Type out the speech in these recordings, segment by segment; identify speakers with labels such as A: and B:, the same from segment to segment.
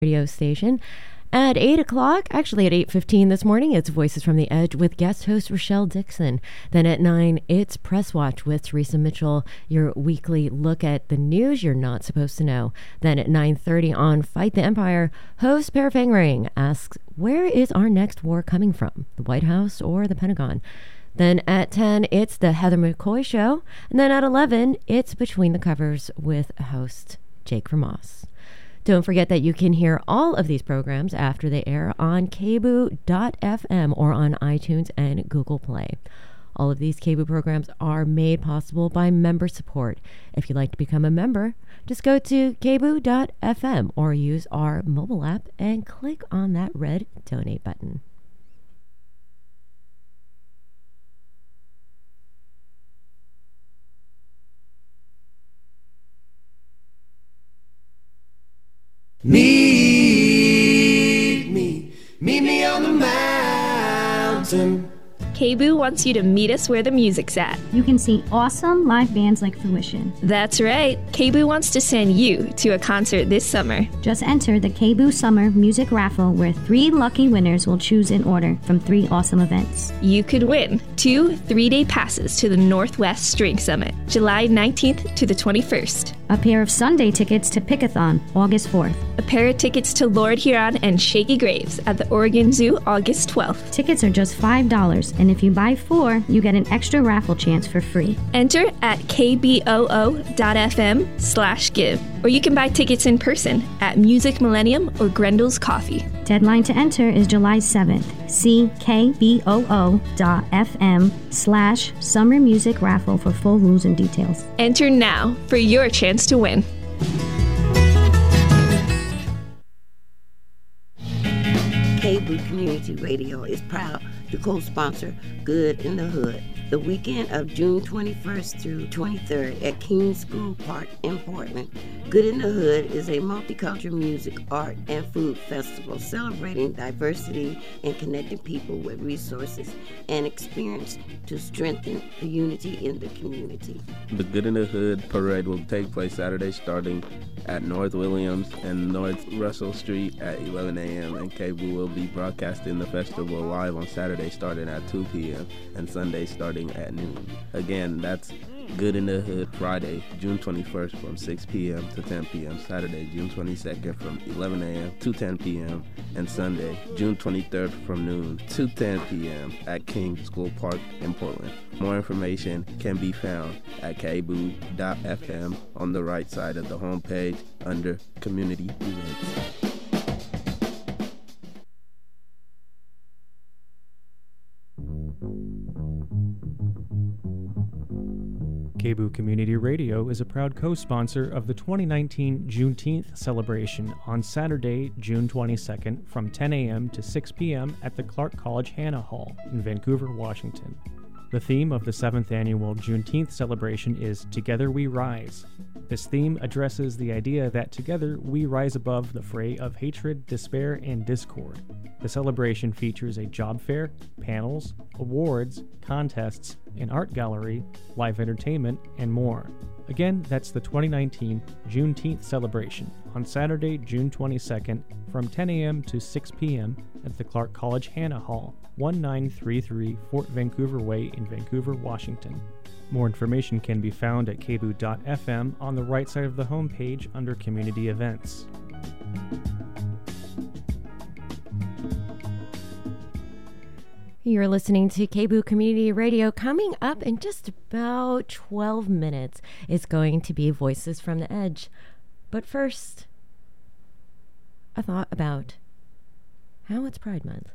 A: radio station. At 8 o'clock, actually at 8:15 this morning, it's Voices from the Edge with guest host Rochelle Dixon. Then at 9, it's Press Watch with Teresa Mitchell, your weekly look at the news you're not supposed to know. Then at 9:30 on Fight the Empire, host Per Fangering asks, where is our next war coming from? The White House or the Pentagon? Then at 10, it's the Heather McCoy Show. And then at 11, it's Between the Covers with host Jake Vermoss. Don't forget that you can hear all of these programs after they air on KBOO.FM or on iTunes and Google Play. All of these KBOO programs are made possible by member support. If you'd like to become a member, just go to KBOO.FM or use our mobile app and click on that red donate button.
B: Meet me on the mountain.
C: KBOO wants you to meet us where the music's at.
D: You can see awesome live bands like Fruition.
C: That's right. KBOO wants to send you to a concert this summer.
D: Just enter the KBOO Summer Music Raffle where 3 lucky winners will choose in order from 3 awesome events.
C: You could win 2 3-day passes to the Northwest String Summit, July 19th to the 21st.
D: A pair of Sunday tickets to Pickathon, August 4th.
C: A pair of tickets to Lord Huron and Shaky Graves at the Oregon Zoo, August 12th.
D: Tickets are just $5, and if you buy 4, you get an extra raffle chance for free.
C: Enter at kboo.fm/give, or you can buy tickets in person at Music Millennium or Grendel's Coffee.
D: Deadline to enter is July 7th. See kboo.fm/summer music raffle for full rules and details.
C: Enter now for your chance to win.
E: KBOO Community Radio is proud to co-sponsor Good in the Hood, the weekend of June 21st through 23rd at King School Park in Portland. Good in the Hood is a multicultural music, art, and food festival celebrating diversity and connecting people with resources and experience to strengthen the unity in the community.
F: The Good in the Hood parade will take place Saturday starting at North Williams and North Russell Street at 11 a.m. and KBOO will be broadcasting the festival live on Saturday starting at 2 p.m. and Sunday starting at noon. Again, that's Good in the Hood Friday, June 21st from 6 p.m. to 10 p.m. Saturday, June 22nd from 11 a.m. to 10 p.m. and Sunday, June 23rd from noon to 10 p.m. at King School Park in Portland. More information can be found at kboo.fm on the right side of the homepage under Community Events.
G: KBOO Community Radio is a proud co-sponsor of the 2019 Juneteenth celebration on Saturday, June 22nd from 10 a.m. to 6 p.m. at the Clark College Hanna Hall in Vancouver, Washington. The theme of the 7th annual Juneteenth celebration is Together We Rise. This theme addresses the idea that together we rise above the fray of hatred, despair, and discord. The celebration features a job fair, panels, awards, contests, an art gallery, live entertainment, and more. Again, that's the 2019 Juneteenth celebration on Saturday, June 22nd from 10 a.m. to 6 p.m. at the Clark College Hanna Hall, 1933 Fort Vancouver Way in Vancouver, Washington. More information can be found at kboo.fm on the right side of the homepage under Community Events.
A: You're listening to KBOO Community Radio. Coming up in just about 12 minutes, it's going to be Voices from the Edge. But first, a thought about how it's Pride Month.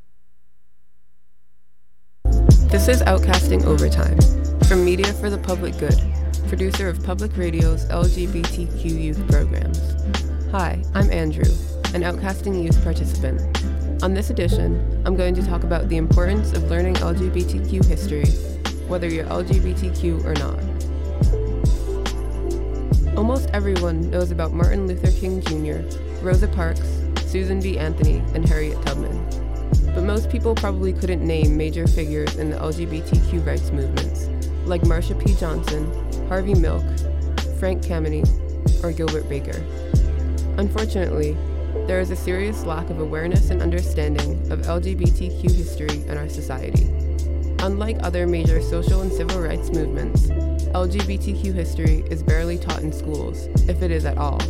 H: This is Outcasting Overtime, from Media for the Public Good, producer of Public Radio's LGBTQ youth programs. Hi, I'm Andrew, an Outcasting youth participant. On this edition, I'm going to talk about the importance of learning LGBTQ history, whether you're LGBTQ or not. Almost everyone knows about Martin Luther King Jr., Rosa Parks, Susan B. Anthony, and Harriet Tubman. But most people probably couldn't name major figures in the LGBTQ rights movements, like Marsha P. Johnson, Harvey Milk, Frank Kameny, or Gilbert Baker. Unfortunately, there is a serious lack of awareness and understanding of LGBTQ history in our society. Unlike other major social and civil rights movements, LGBTQ history is barely taught in schools, if it is at all.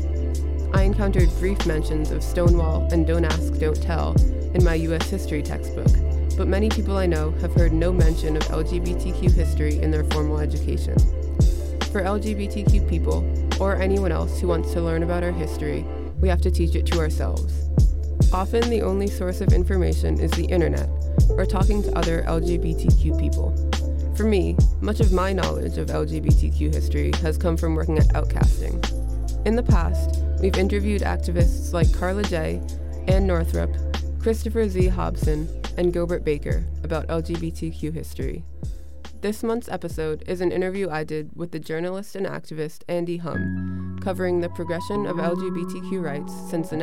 H: I encountered brief mentions of Stonewall and Don't Ask, Don't Tell in my U.S. history textbook, but many people I know have heard no mention of LGBTQ history in their formal education. For LGBTQ people, or anyone else who wants to learn about our history, we have to teach it to ourselves. Often the only source of information is the internet, or talking to other LGBTQ people. For me, much of my knowledge of LGBTQ history has come from working at Outcasting. In the past, we've interviewed activists like Carla J., Ann Northrup, Christopher Z. Hobson, and Gilbert Baker about LGBTQ history. This month's episode is an interview I did with the journalist and activist Andy Hum, covering the progression of LGBTQ rights since the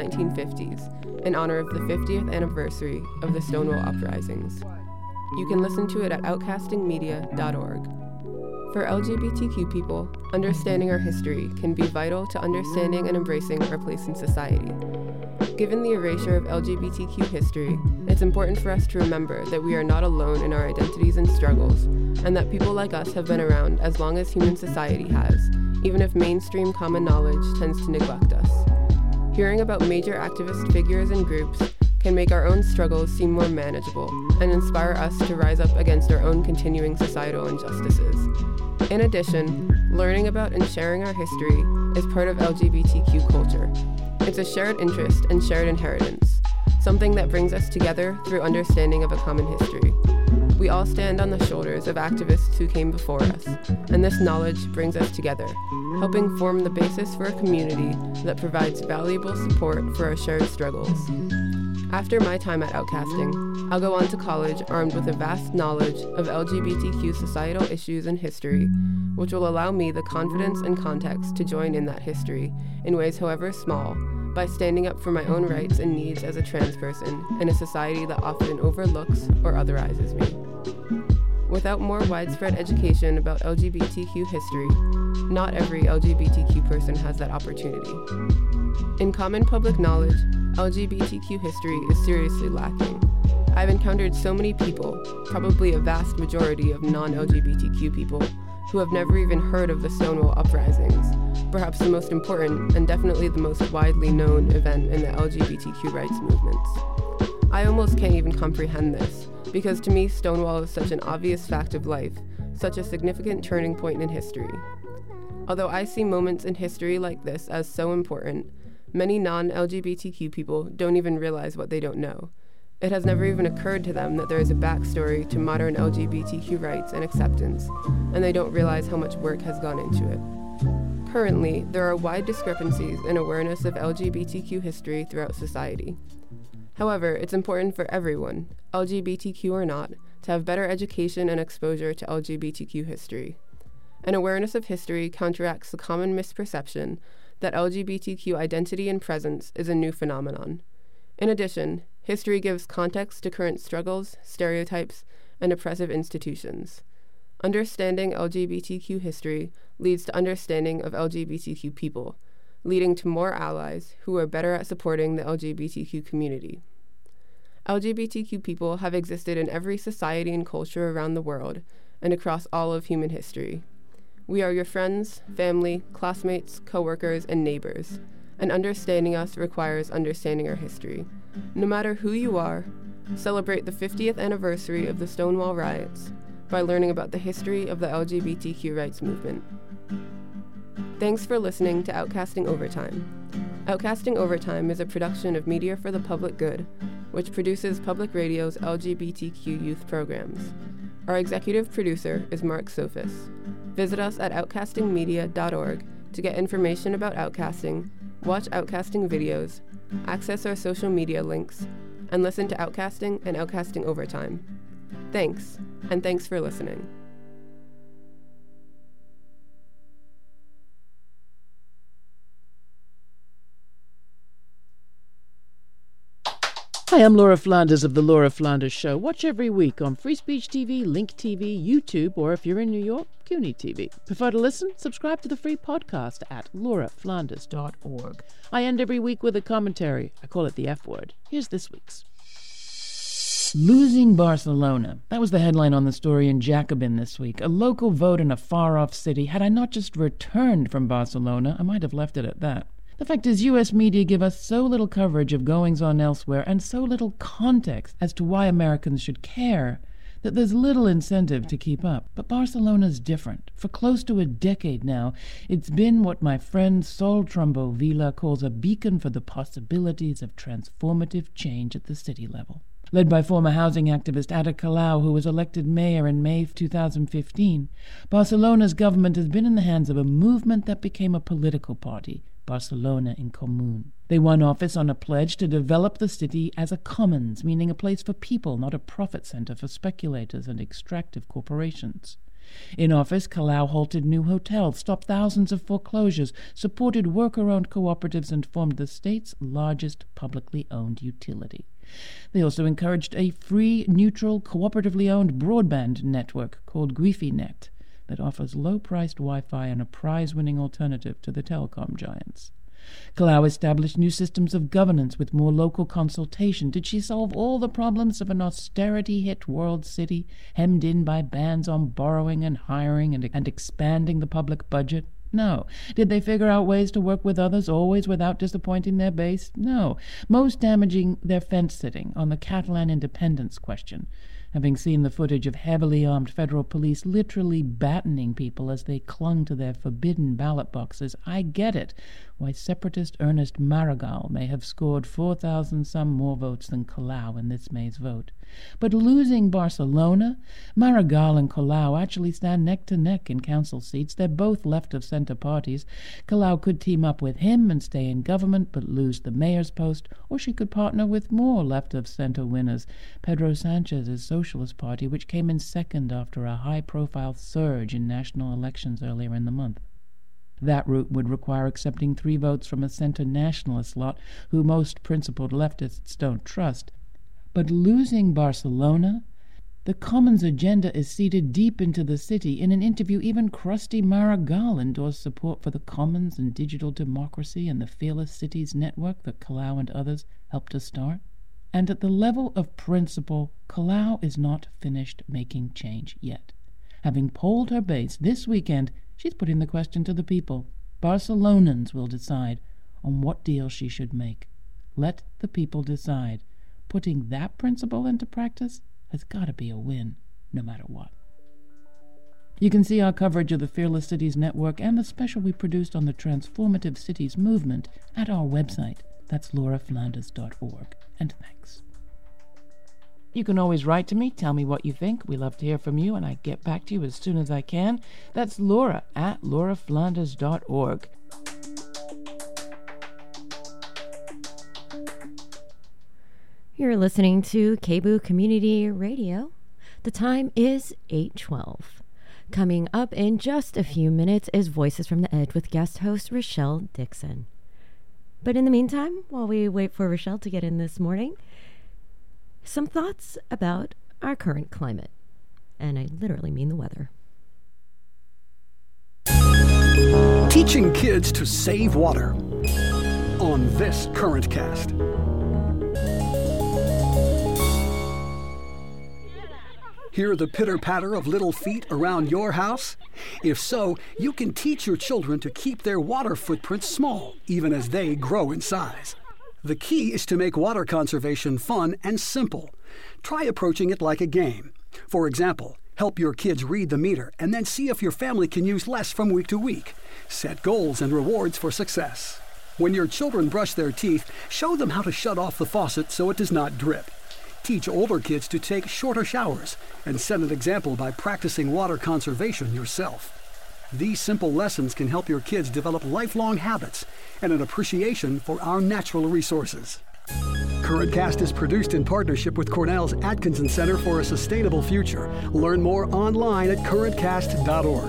H: 1950s in honor of the 50th anniversary of the Stonewall Uprisings. You can listen to it at outcastingmedia.org. For LGBTQ people, understanding our history can be vital to understanding and embracing our place in society. Given the erasure of LGBTQ history, it's important for us to remember that we are not alone in our identities and struggles, and that people like us have been around as long as human society has, even if mainstream common knowledge tends to neglect us. Hearing about major activist figures and groups can make our own struggles seem more manageable and inspire us to rise up against our own continuing societal injustices. In addition, learning about and sharing our history is part of LGBTQ culture. It's a shared interest and shared inheritance, something that brings us together through understanding of a common history. We all stand on the shoulders of activists who came before us, and this knowledge brings us together, helping form the basis for a community that provides valuable support for our shared struggles. After my time at Outcasting, I'll go on to college armed with a vast knowledge of LGBTQ societal issues and history, which will allow me the confidence and context to join in that history, in ways however small, by standing up for my own rights and needs as a trans person in a society that often overlooks or otherizes me. Without more widespread education about LGBTQ history, not every LGBTQ person has that opportunity. In common public knowledge, LGBTQ history is seriously lacking. I've encountered so many people, probably a vast majority of non-LGBTQ people, who have never even heard of the Stonewall Uprisings, perhaps the most important and definitely the most widely known event in the LGBTQ rights movements. I almost can't even comprehend this, because to me Stonewall is such an obvious fact of life, such a significant turning point in history. Although I see moments in history like this as so important, many non-LGBTQ people don't even realize what they don't know. It has never even occurred to them that there is a backstory to modern LGBTQ rights and acceptance, and they don't realize how much work has gone into it. Currently, there are wide discrepancies in awareness of LGBTQ history throughout society. However, it's important for everyone, LGBTQ or not, to have better education and exposure to LGBTQ history. An awareness of history counteracts the common misperception that LGBTQ identity and presence is a new phenomenon. In addition, history gives context to current struggles, stereotypes, and oppressive institutions. Understanding LGBTQ history leads to understanding of LGBTQ people, leading to more allies who are better at supporting the LGBTQ community. LGBTQ people have existed in every society and culture around the world and across all of human history. We are your friends, family, classmates, coworkers, and neighbors, and understanding us requires understanding our history. No matter who you are, celebrate the 50th anniversary of the Stonewall riots by learning about the history of the LGBTQ rights movement. Thanks for listening to Outcasting Overtime. Outcasting Overtime is a production of Media for the Public Good, which produces public radio's LGBTQ youth programs. Our executive producer is Mark Sophis. Visit us at outcastingmedia.org to get information about Outcasting, watch Outcasting videos, access our social media links, and listen to Outcasting and Outcasting Overtime. Thanks, and thanks for listening.
I: Hi, I'm Laura Flanders of The Laura Flanders Show. Watch every week on Free Speech TV, Link TV, YouTube, or if you're in New York, CUNY TV. Prefer to listen? Subscribe to the free podcast at lauraflanders.org. I end every week with a commentary. I call it the F word. Here's this week's. Losing Barcelona. That was the headline on the story in Jacobin this week. A local vote in a far-off city. Had I not just returned from Barcelona, I might have left it at that. The fact is, U.S. media give us so little coverage of goings-on elsewhere and so little context as to why Americans should care that there's little incentive to keep up. But Barcelona's different. For close to a decade now, it's been what my friend Sol Trumbo Vila calls a beacon for the possibilities of transformative change at the city level. Led by former housing activist Ada Colau, who was elected mayor in May 2015, Barcelona's government has been in the hands of a movement that became a political party, Barcelona en Comú. They won office on a pledge to develop the city as a commons, meaning a place for people, not a profit center for speculators and extractive corporations. In office, Colau halted new hotels, stopped thousands of foreclosures, supported worker-owned cooperatives, and formed the state's largest publicly owned utility. They also encouraged a free, neutral, cooperatively owned broadband network called GuifiNet that offers low-priced Wi-Fi and a prize-winning alternative to the telecom giants. Colau established new systems of governance with more local consultation. Did she solve all the problems of an austerity-hit world city, hemmed in by bans on borrowing and hiring and expanding the public budget? No. Did they figure out ways to work with others, always without disappointing their base? No. Most damaging, their fence-sitting on the Catalan independence question. Having seen the footage of heavily armed federal police literally battening people as they clung to their forbidden ballot boxes, I get it, why separatist Ernest Maragall may have scored 4,000 some more votes than Colau in this May's vote. But losing Barcelona, Maragall and Colau actually stand neck to neck in council seats. They're both left-of-center parties. Colau could team up with him and stay in government but lose the mayor's post, or she could partner with more left-of-center winners, Pedro Sanchez's Socialist Party, which came in second after a high-profile surge in national elections earlier in the month. That route would require accepting 3 votes from a center-nationalist lot who most principled leftists don't trust. But losing Barcelona, the Commons agenda is seeded deep into the city. In an interview, even crusty Maragall endorsed support for the Commons and digital democracy and the Fearless Cities network that Colau and others helped to start. And at the level of principle, Colau is not finished making change yet. Having polled her base this weekend, she's putting the question to the people. Barcelonans will decide on what deal she should make. Let the people decide. Putting that principle into practice has got to be a win, no matter what. You can see our coverage of the Fearless Cities Network and the special we produced on the Transformative Cities movement at our website. That's lauraflanders.org. And thanks. You can always write to me, tell me what you think. We love to hear from you, and I get back to you as soon as I can. That's Laura at lauraflanders.org.
A: You're listening to KBOO Community Radio. The time is 8:12. Coming up in just a few minutes is Voices from the Edge with guest host Rochelle Dixon. But in the meantime, while we wait for Rochelle to get in this morning, some thoughts about our current climate. And I literally mean the weather.
J: Teaching kids to save water on this Current Cast. Hear the pitter-patter of little feet around your house? If so, you can teach your children to keep their water footprints small, even as they grow in size. The key is to make water conservation fun and simple. Try approaching it like a game. For example, help your kids read the meter and then see if your family can use less from week to week. Set goals and rewards for success. When your children brush their teeth, show them how to shut off the faucet so it does not drip. Teach older kids to take shorter showers and set an example by practicing water conservation yourself. These simple lessons can help your kids develop lifelong habits and an appreciation for our natural resources. Current Cast is produced in partnership with Cornell's Atkinson Center for a Sustainable Future. Learn more online at currentcast.org.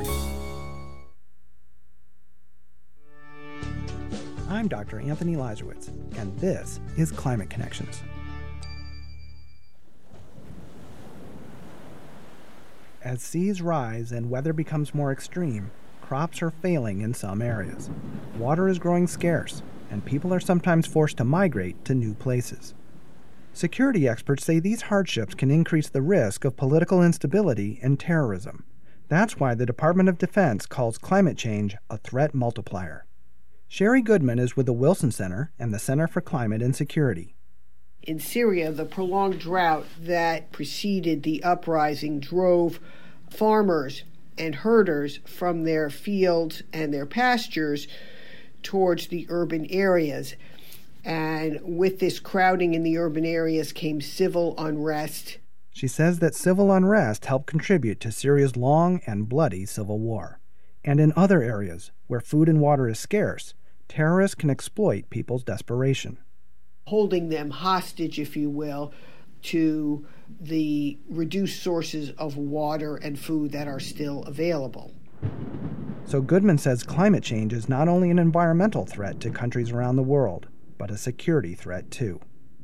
K: I'm Dr. Anthony Lazarowitz, and this is Climate Connections. as seas rise and weather becomes more extreme, crops are failing in some areas. Water is growing scarce, and people are sometimes forced to migrate to new places. Security experts say these hardships can increase the risk of political instability and terrorism. That's why the Department of Defense calls climate change a threat multiplier. Sherry Goodman is with the Wilson Center and the Center for Climate and Security.
L: In Syria, the prolonged drought that preceded the uprising drove farmers and herders from their fields and their pastures towards the urban areas. And with this crowding in the urban areas came civil unrest.
K: She says that civil unrest helped contribute to Syria's long and bloody civil war. And in other areas, where food and water is scarce, terrorists can exploit people's desperation.
L: Holding them hostage, if you will, to the reduced sources of water and food that are still available.
K: So Goodman says climate change is not only an environmental threat to countries around the world, but a security threat too.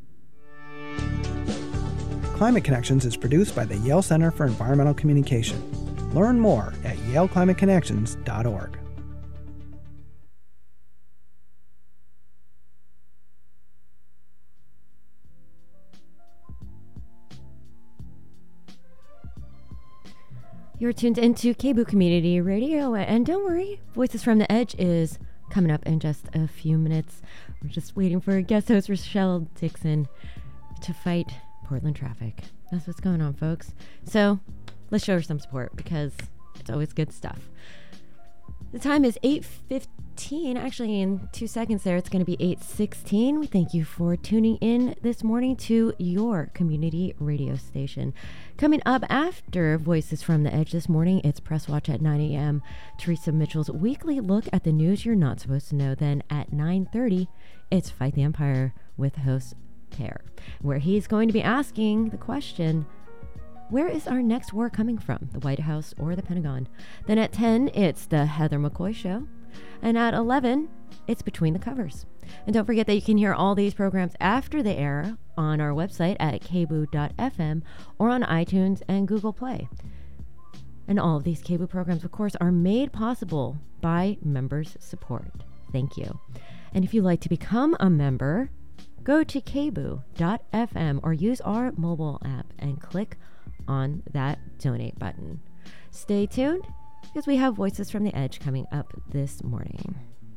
K: Climate Connections is produced by the Yale Center for Environmental Communication. Learn more at yaleclimateconnections.org.
A: You're tuned into KBOO Community Radio, and don't worry, Voices from the Edge is coming up in just a few minutes. We're just waiting for guest host Rochelle Dixon to fight Portland traffic. That's what's going on, folks. So let's show her some support because it's always good stuff. The time is 8:15. Actually, in 2 seconds there, it's going to be 8:16. We thank you for tuning in this morning to your community radio station. Coming up after Voices from the Edge this morning, it's Press Watch at 9 a.m. Teresa Mitchell's weekly look at the news you're not supposed to know. Then at 9:30, it's Fight the Empire with host Pear, where he's going to be asking the question, where is our next war coming from, the White House or the Pentagon? Then at 10, it's the Heather McCoy Show. And at 11, it's Between the Covers. And don't forget that you can hear all these programs after the air on our website at kboo.fm or on iTunes and Google Play. And all of these KBOO programs, of course, are made possible by members' support. Thank you. And if you'd like to become a member, go to kboo.fm or use our mobile app and click on that donate button. Stay tuned because we have Voices from the Edge coming up this morning.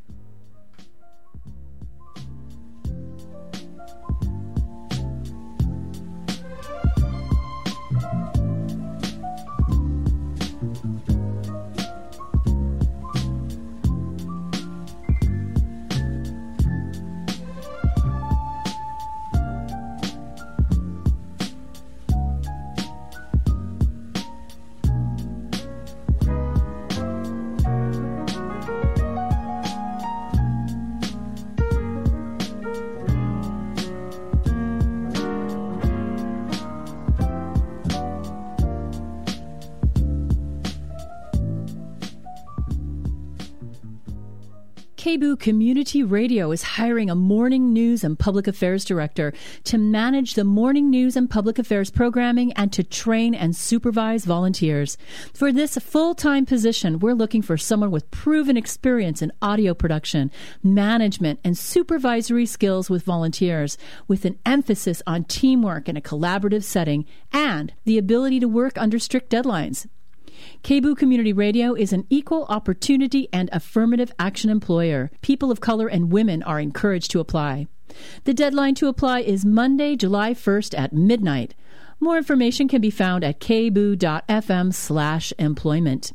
M: KBOO Community Radio is hiring a morning news and public affairs director to manage the morning news and public affairs programming and to train and supervise volunteers. For this full-time position, we're looking for someone with proven experience in audio production, management, and supervisory skills with volunteers, with an emphasis on teamwork in a collaborative setting and the ability to work under strict deadlines. KBOO Community Radio is an equal opportunity and affirmative action employer. People of color and women are encouraged to apply. The deadline to apply is Monday, July 1st at midnight. More information can be found at kboo.fm/employment.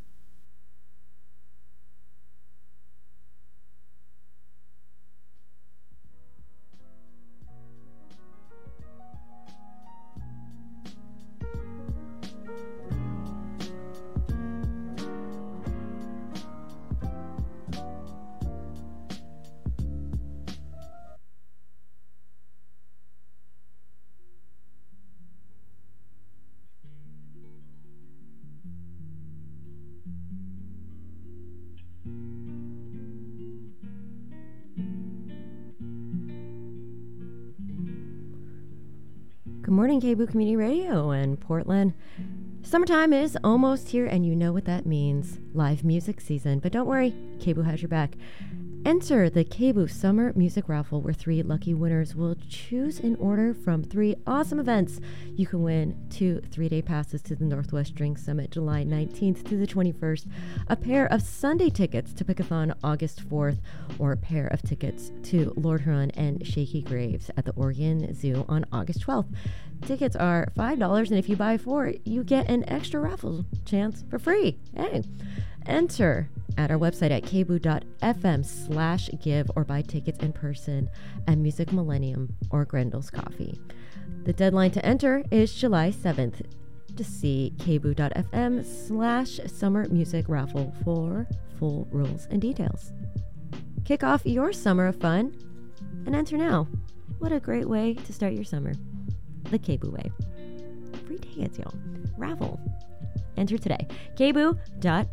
A: Good morning, KBOO Community Radio in Portland. Summertime is almost here, and you know what that means. Live music season. But don't worry, KBOO has your back. Enter the KBOO Summer Music Raffle, where 3 lucky winners will choose in order from 3 awesome events. You can win 2 3-day passes to the Northwest Drink Summit, July 19th to the 21st, a pair of Sunday tickets to Pickathon, August 4th, or a pair of tickets to Lord Huron and Shaky Graves at the Oregon Zoo on August 12th. Tickets are $5, and if you buy 4, you get an extra raffle chance for free. Hey! Enter at our website at kboo.fm/give or buy tickets in person at Music Millennium or Grendel's Coffee. The deadline to enter is July 7th. To see kboo.fm/summer music raffle for full rules and details. Kick off your summer of fun and enter now. What a great way to start your summer. The KBOO way. Free tickets, y'all. Raffle. Enter today. kboo.fm.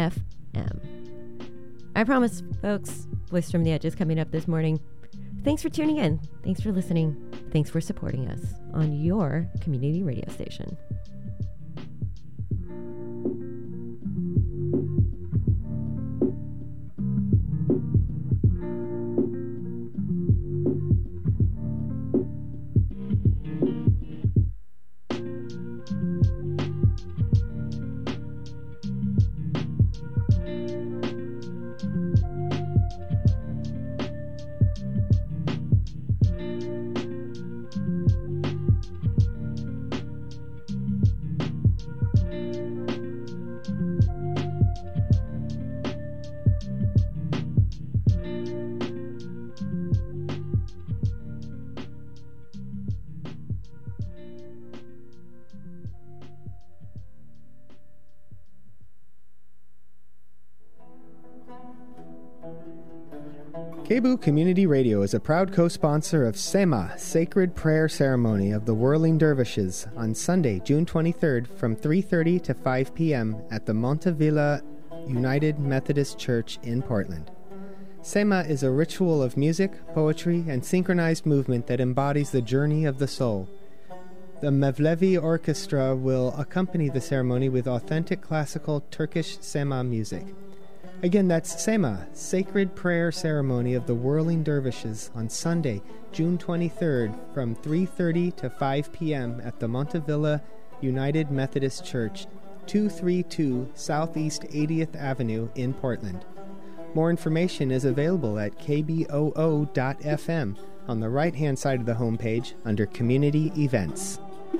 A: I promise, folks, Voice from the Edge is coming up this morning. Thanks for tuning in. Thanks for listening. Thanks for supporting us on your community radio station.
N: KBOO Community Radio is a proud co-sponsor of SEMA, Sacred Prayer Ceremony of the Whirling Dervishes, on Sunday, June 23rd from 3:30 to 5 p.m. at the Montevilla United Methodist Church in Portland. SEMA is a ritual of music, poetry, and synchronized movement that embodies the journey of the soul. The Mevlevi Orchestra will accompany the ceremony with authentic classical Turkish SEMA music. Again, that's SEMA, Sacred Prayer Ceremony of the Whirling Dervishes, on Sunday, June 23rd from 3:30 to 5 p.m. at the Montevilla United Methodist Church, 232 Southeast 80th Avenue in Portland. More information is available at kboo.fm on the right-hand side of the homepage under Community Events.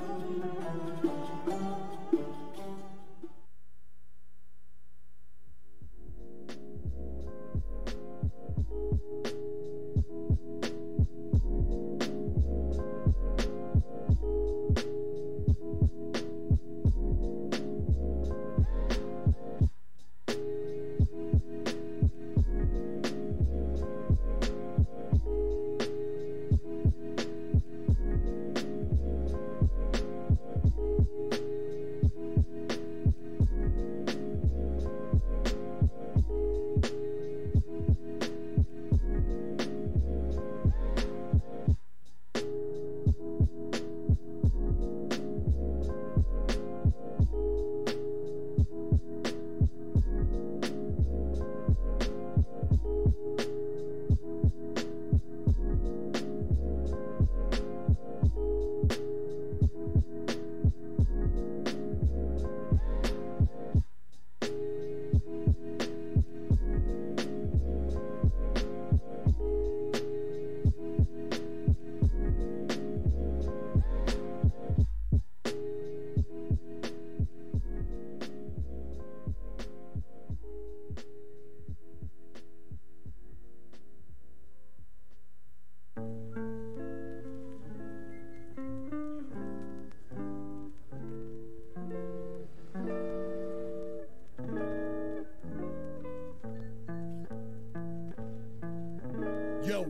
B: Yo.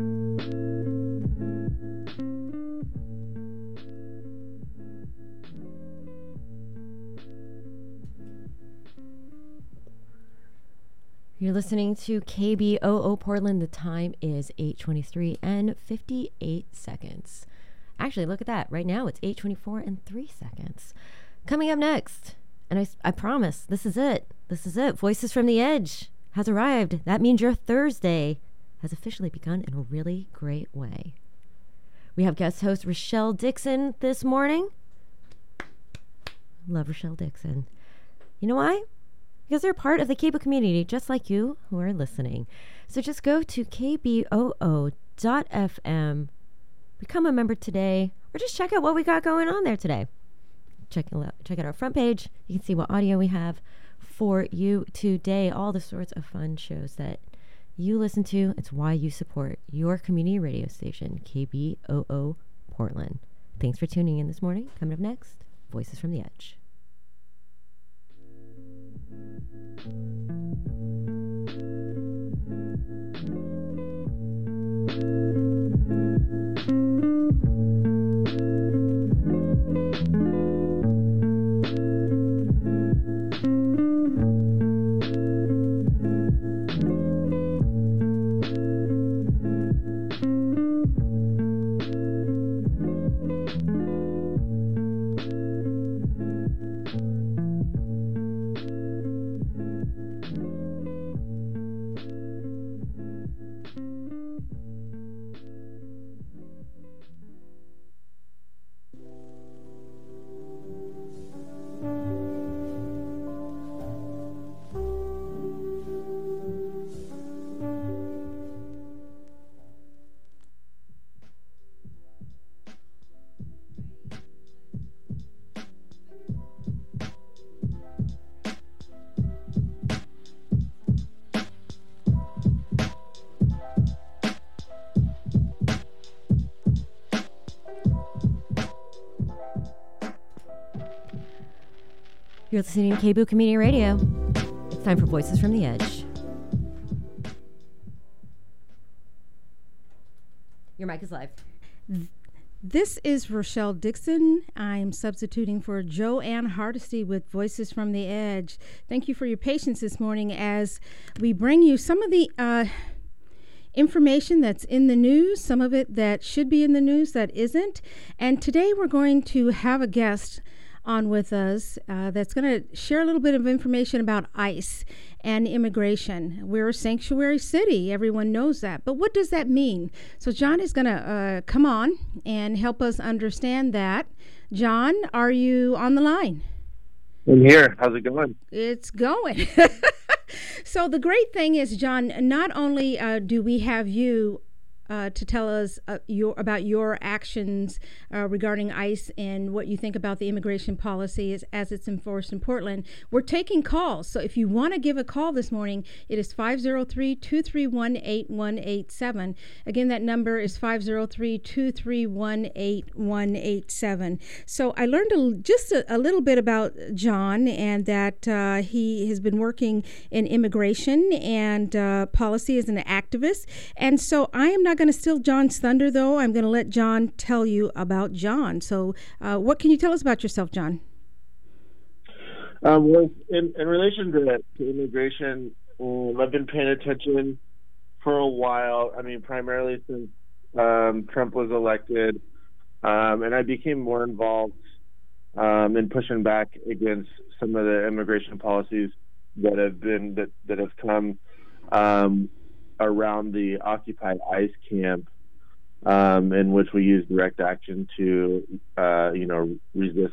A: You're listening to KBOO Portland. The time is 8:23 and 58 seconds. Actually, look at that. Right now, it's 8:24 and 3 seconds. Coming up next, and I promise, this is it. This is it. Voices from the Edge has arrived. That means your Thursday has officially begun in a really great way. We have guest host Rochelle Dixon this morning. Love Rochelle Dixon. You know why? Because they're part of the KBOO community, just like you who are listening. So just go to kboo.fm, become a member today, or just check out what we got going on there today. Check out our front page. You can see what audio we have for you today. All the sorts of fun shows that you listen to. It's why you support your community radio station, KBOO Portland. Thanks for tuning in this morning. Coming up next, Voices from the Edge. You're listening to KBOO Community Radio. It's time for Voices from the Edge. Your mic is live.
O: This is Rochelle Dixon. I'm substituting for Joanne Hardesty with Voices from the Edge. Thank you for your patience this morning as we bring you some of the information that's in the news, some of it that should be in the news that isn't. And today we're going to have a guest on with us that's going to share a little bit of information about ICE and immigration. We're a sanctuary city. Everyone knows that. But what does that mean? So John is going to come on and help us understand that. John, are you on the line?
P: I'm here. How's it going?
O: It's going. So the great thing is, John, not only do we have you to tell us about your actions regarding ICE and what you think about the immigration policy as it's enforced in Portland. We're taking calls. So if you want to give a call this morning, it is 503-231-8187. Again, that number is 503-231-8187. So I learned just a little bit about John and that he has been working in immigration and policy as an activist. And so I am not going to steal John's thunder, though. I'm going to let John tell you about John. So what can you tell us about yourself, John?
P: Well, in relation to immigration, I've been paying attention for a while. I mean, primarily since Trump was elected, and I became more involved in pushing back against some of the immigration policies that have come around the occupied ICE camp, in which we use direct action to, resist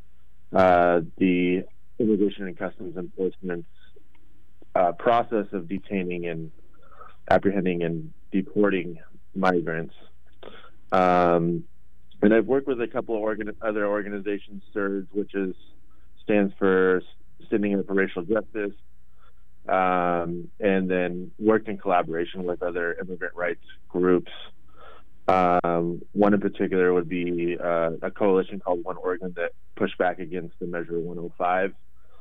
P: the Immigration and Customs Enforcement's process of detaining and apprehending and deporting migrants. And I've worked with a couple of other organizations, SURJ, which stands for Standing Up for Racial Justice, and then worked in collaboration with other immigrant rights groups. One in particular would be a coalition called One Oregon that pushed back against the Measure 105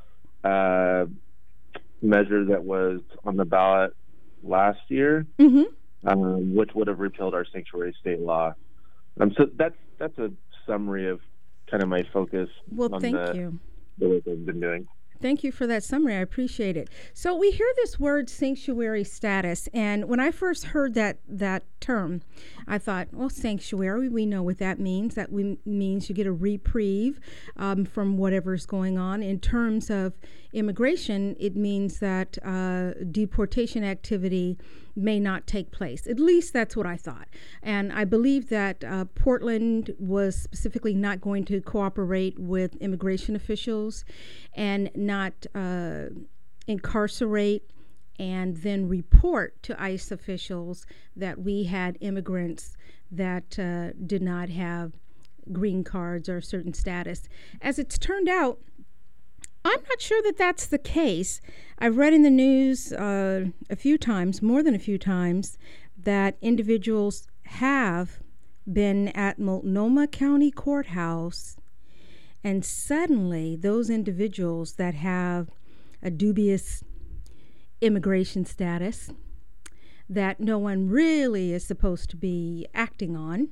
P: measure that was on the ballot last year, which would have repealed our sanctuary state law. So that's a summary of kind of my focus on the work I've been doing.
O: Thank you for that summary. I appreciate it. So we hear this word sanctuary status, and when I first heard that term, I thought, well, sanctuary, we know what that means. That means you get a reprieve from whatever's going on. In terms of immigration, it means that deportation activity may not take place. At least that's what I thought. And I believe that Portland was specifically not going to cooperate with immigration officials and not incarcerate and then report to ICE officials that we had immigrants that did not have green cards or a certain status. As it's turned out, I'm not sure that that's the case. I've read in the news a few times, more than a few times, that individuals have been at Multnomah County Courthouse, and suddenly those individuals that have a dubious immigration status that no one really is supposed to be acting on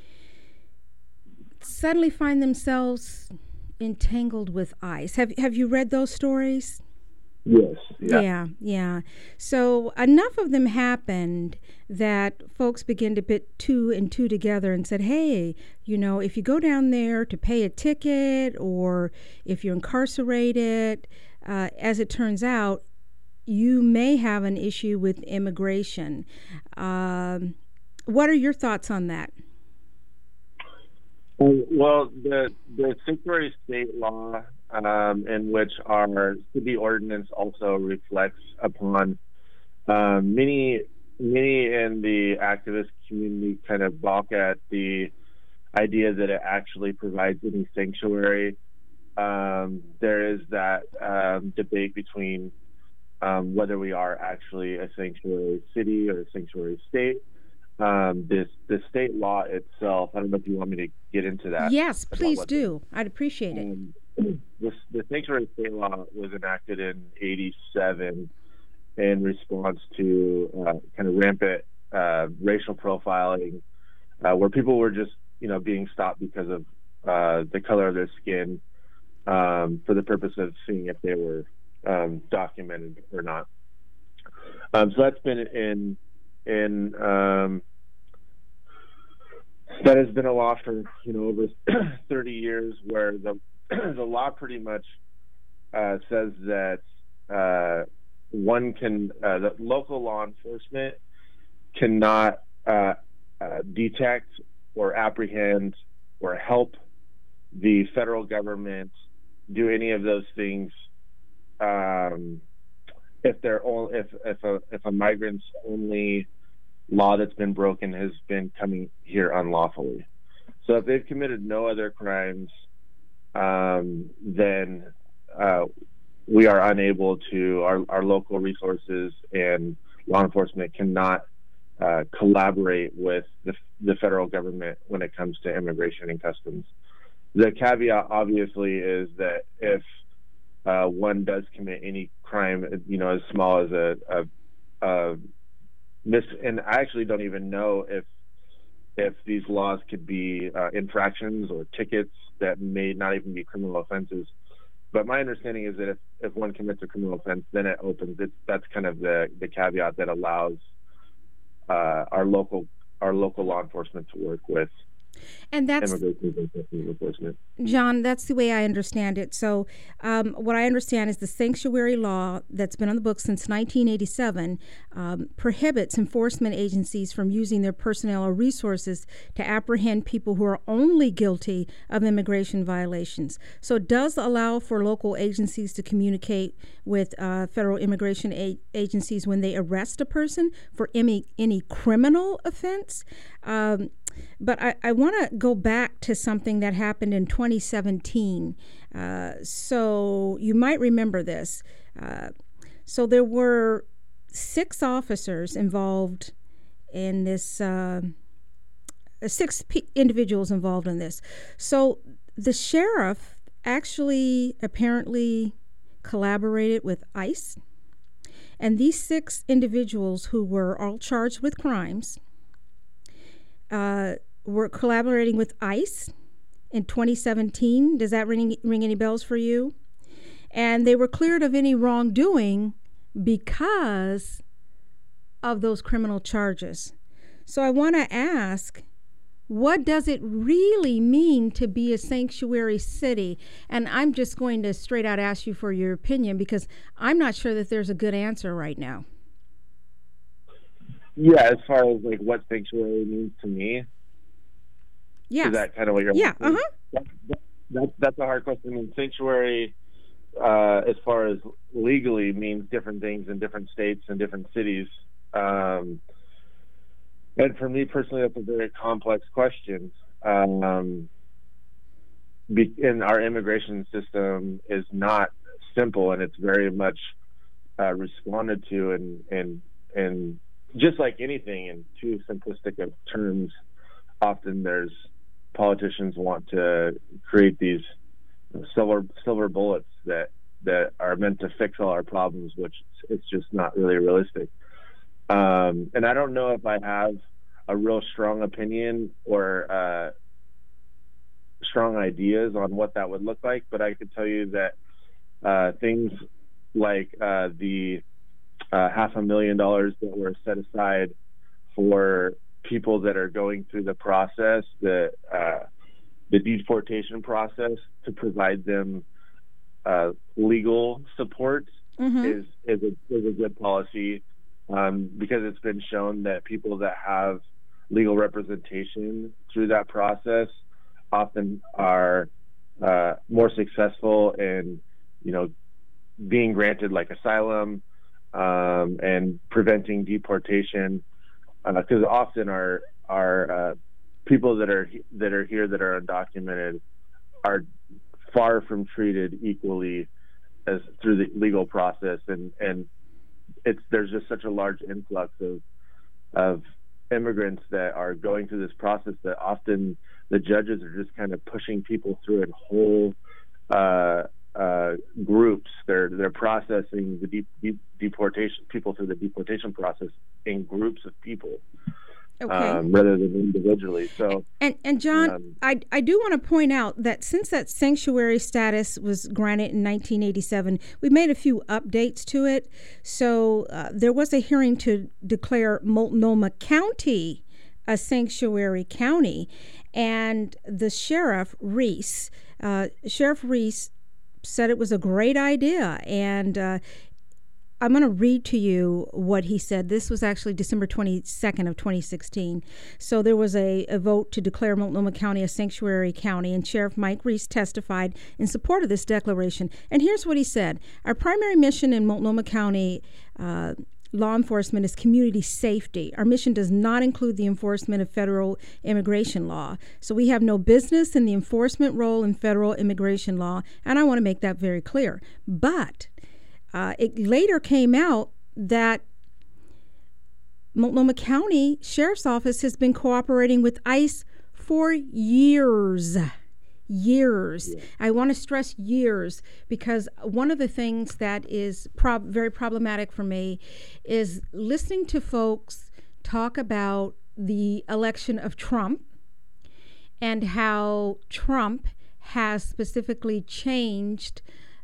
O: suddenly find themselves entangled with ICE. Have you read those stories?
P: Yes.
O: Yeah. So enough of them happened that folks began to put two and two together and said, hey, if you go down there to pay a ticket or if you're incarcerated, as it turns out, you may have an issue with immigration. What are your thoughts on that?
P: Well, the sanctuary state law, in which our city ordinance also reflects upon, many in the activist community kind of balk at the idea that it actually provides any sanctuary. There is that debate between whether we are actually a sanctuary city or a sanctuary state. The state law itself, I don't know if you want me to get into that.
O: Yes, please do. I'd appreciate it.
P: The sanctuary state law was enacted in '87 in response to kind of rampant racial profiling, where people were just, being stopped because of the color of their skin, for the purpose of seeing if they were documented or not. So that's been that has been a law for over 30 years, where the law pretty much says that that local law enforcement cannot detect or apprehend or help the federal government do any of those things if a migrant's only law that's been broken has been coming here unlawfully. So if they've committed no other crimes, then we are unable to, our local resources and law enforcement cannot collaborate with the federal government when it comes to immigration and customs. The caveat, obviously, is that if one does commit any crime, as small as a and I actually don't even know if these laws could be infractions or tickets that may not even be criminal offenses. But my understanding is that if one commits a criminal offense, then it opens. That's kind of the caveat that allows our local law enforcement to work with.
O: And that's, John, that's the way I understand it. So what I understand is the sanctuary law that's been on the books since 1987 prohibits enforcement agencies from using their personnel or resources to apprehend people who are only guilty of immigration violations. So it does allow for local agencies to communicate with federal immigration agencies when they arrest a person for any criminal offense. But I want to go back to something that happened in 2017. So you might remember this. So there were 6 officers involved in this, 6 individuals involved in this. So the sheriff actually apparently collaborated with ICE. And these 6 individuals who were all charged with crimes were collaborating with ICE in 2017. Does that ring any bells for you? And they were cleared of any wrongdoing because of those criminal charges. So I want to ask, what does it really mean to be a sanctuary city? And I'm just going to straight out ask you for your opinion, because I'm not sure that there's a good answer right now.
P: Yeah, as far as like what sanctuary means to me.
O: Yes.
P: Is that kind of what you're
O: Yeah,
P: That's a hard question. And sanctuary, as far as legally, means different things in different states and different cities. And for me personally, that's a very complex question. And our immigration system is not simple, and it's very much responded to, and just like anything, in too simplistic of terms. Often there's politicians want to create these silver bullets that are meant to fix all our problems, which it's just not really realistic. And I don't know if I have a real strong opinion or strong ideas on what that would look like, but I could tell you that things like the $500,000 that were set aside for people that are going through the process, the deportation process, to provide them legal support is a good policy, because it's been shown that people that have legal representation through that process often are more successful in, being granted like asylum and preventing deportation, because often our people that are here that are undocumented are far from treated equally as through the legal process, and there's just such a large influx of immigrants that are going through this process that often the judges are just kind of pushing people through in whole groups. They're processing the deportation people through the deportation process in groups of people, rather than individually. So
O: and John, I do want to point out that since that sanctuary status was granted in 1987, we made a few updates to it. So there was a hearing to declare Multnomah County a sanctuary county, and the Sheriff Reese said it was a great idea, and I'm going to read to you what he said. This was actually December 22nd of 2016. So there was a vote to declare Multnomah County a sanctuary county, and Sheriff Mike Reese testified in support of this declaration. And here's what he said. Our primary mission in Multnomah County law enforcement is community safety. Our mission does not include the enforcement of federal immigration law. So we have no business in the enforcement role in federal immigration law, and I want to make that very clear. But it later came out that Multnomah County Sheriff's Office has been cooperating with ICE for years. I want to stress years, because one of the things that is very problematic for me is listening to folks talk about the election of Trump and how Trump has specifically changed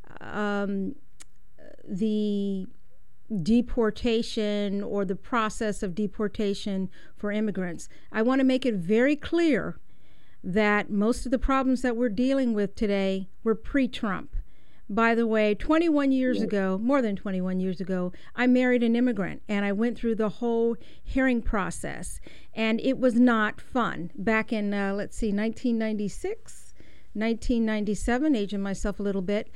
O: the deportation or the process of deportation for immigrants. I want to make it very clear that most of the problems that we're dealing with today were pre-Trump. By the way, 21 years ago, more than 21 years ago, I married an immigrant, and I went through the whole hearing process, and it was not fun. Back in, 1996, 1997, aging myself a little bit,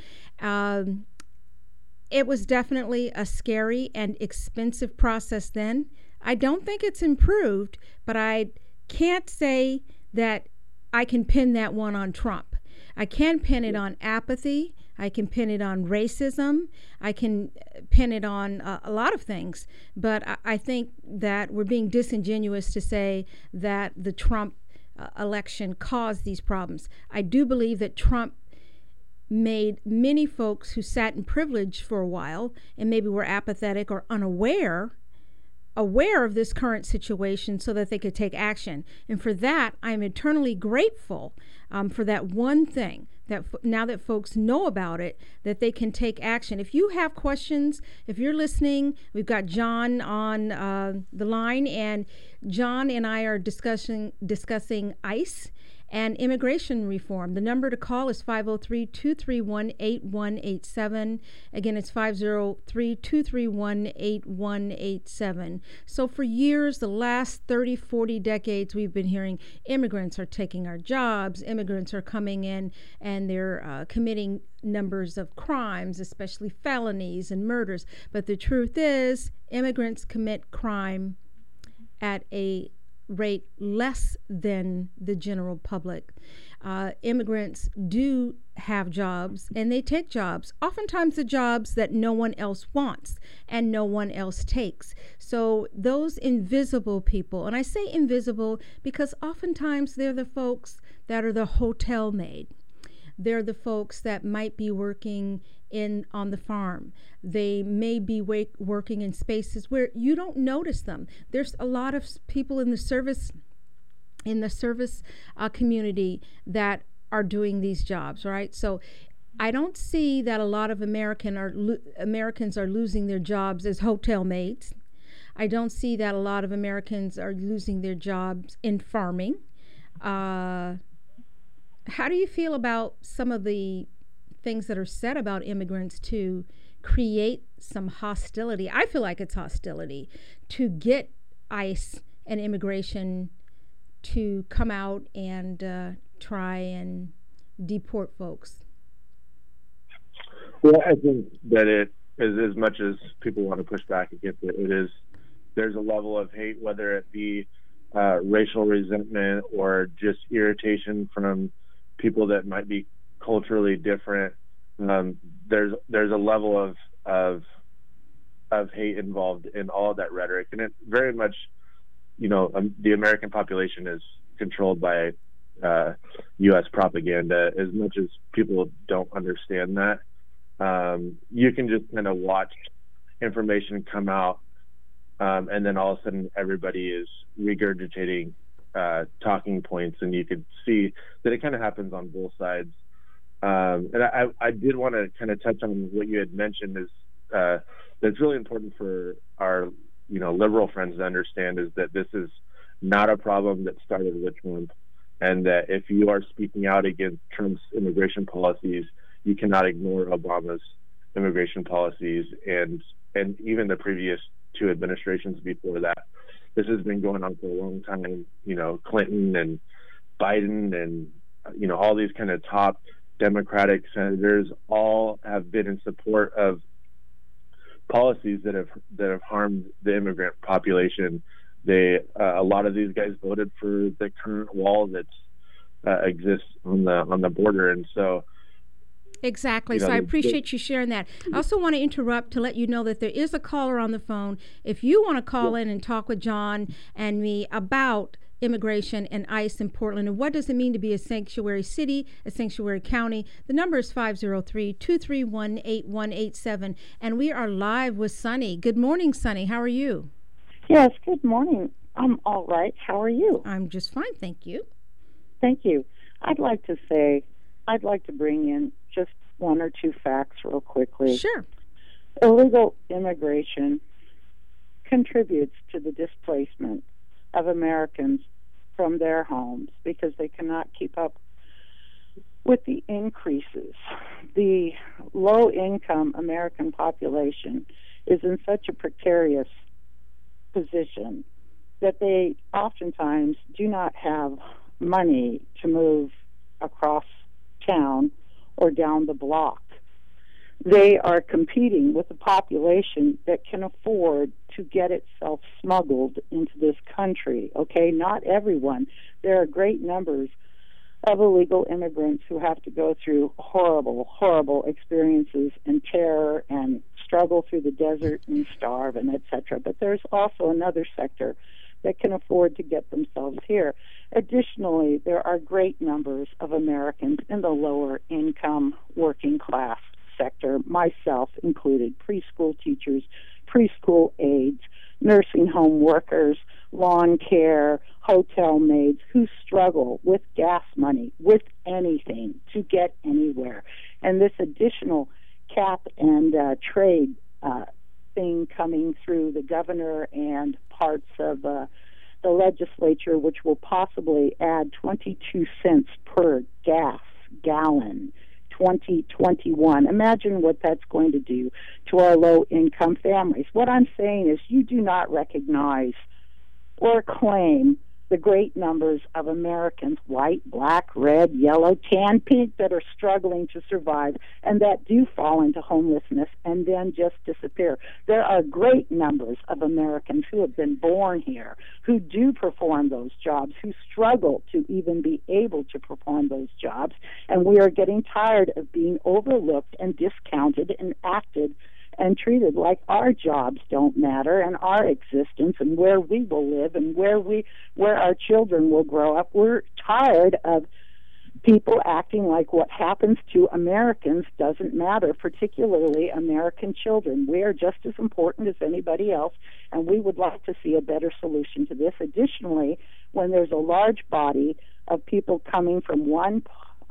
O: it was definitely a scary and expensive process then. I don't think it's improved, but I can't say that I can pin that one on Trump. I can pin it on apathy. I can pin it on racism. I can pin it on a lot of things. But I think that we're being disingenuous to say that the Trump election caused these problems. I do believe that Trump made many folks who sat in privilege for a while and maybe were apathetic or unaware aware of this current situation so that they could take action. And for that, I'm eternally grateful for that one thing, that now that folks know about it, that they can take action. If you have questions, if you're listening, we've got John on the line, and John and I are discussing ICE and immigration reform. The number to call is 503-231-8187. Again, it's 503-231-8187. So for years, the last 30, 40 decades, we've been hearing immigrants are taking our jobs, immigrants are coming in and they're committing numbers of crimes, especially felonies and murders. But the truth is, immigrants commit crime at a rate less than the general public. Immigrants do have jobs, and they take jobs, oftentimes the jobs that no one else wants and no one else takes. So those invisible people, and I say invisible because oftentimes they're the folks that are the hotel maid. They're the folks that might be working on the farm. They may be working in spaces where you don't notice them. There's a lot of people in the service community that are doing these jobs, right? So I don't see that a lot of Americans are losing their jobs as hotel maids. I don't see that a lot of Americans are losing their jobs in farming. How do you feel about some of the things that are said about immigrants to create some hostility? I feel like it's hostility to get ICE and immigration to come out and try and deport folks.
P: Well, I think that it is, as much as people want to push back against it, there's a level of hate, whether it be racial resentment or just irritation from people that might be culturally different. There's a level of hate involved in all of that rhetoric, and it very much, the American population is controlled by U.S. propaganda. As much as people don't understand that, you can just kind of watch information come out, and then all of a sudden everybody is regurgitating talking points, and you could see that it kind of happens on both sides. And I did want to kind of touch on what you had mentioned is that's really important for our liberal friends to understand, is that this is not a problem that started with Trump, and that if you are speaking out against Trump's immigration policies, you cannot ignore Obama's immigration policies and even the previous two administrations before that. This has been going on for a long time. Clinton and Biden and all these kind of top Democratic senators all have been in support of policies that have harmed the immigrant population. A lot of these guys voted for the current wall that exists on the border, and so.
O: Exactly. So I appreciate you sharing that. I also want to interrupt to let you know that there is a caller on the phone. If you want to call in and talk with John and me about immigration and ICE in Portland and what does it mean to be a sanctuary city, a sanctuary county, the number is 503-231-8187. And we are live with Sunny. Good morning, Sunny. How are you?
Q: Yes, good morning. I'm all right. How are you?
O: I'm just fine, thank you.
Q: Thank you. I'd like to bring in just one or two facts real quickly.
O: Sure.
Q: Illegal immigration contributes to the displacement of Americans from their homes because they cannot keep up with the increases. The low-income American population is in such a precarious position that they oftentimes do not have money to move across town or down the block. They are competing with a population that can afford to get itself smuggled into this country. Okay, not everyone. There are great numbers of illegal immigrants who have to go through horrible, horrible experiences and terror and struggle through the desert and starve and etc. But there's also another sector that can afford to get themselves here. Additionally, there are great numbers of Americans in the lower income working class sector, myself included, preschool teachers, preschool aides, nursing home workers, lawn care, hotel maids who struggle with gas money, with anything to get anywhere. And this additional cap and trade thing coming through the governor and parts of the legislature, which will possibly add 22 cents per gas gallon 2021. Imagine what that's going to do to our low-income families. What I'm saying is you do not recognize or claim the great numbers of Americans, white, black, red, yellow, tan, pink, that are struggling to survive and that do fall into homelessness and then just disappear. There are great numbers of Americans who have been born here, who do perform those jobs, who struggle to even be able to perform those jobs, and we are getting tired of being overlooked and discounted and acted and treated like our jobs don't matter and our existence and where we will live and where our children will grow up. We're tired of people acting like what happens to Americans doesn't matter, particularly American children. We are just as important as anybody else, and we would like to see a better solution to this. Additionally, when there's a large body of people coming from one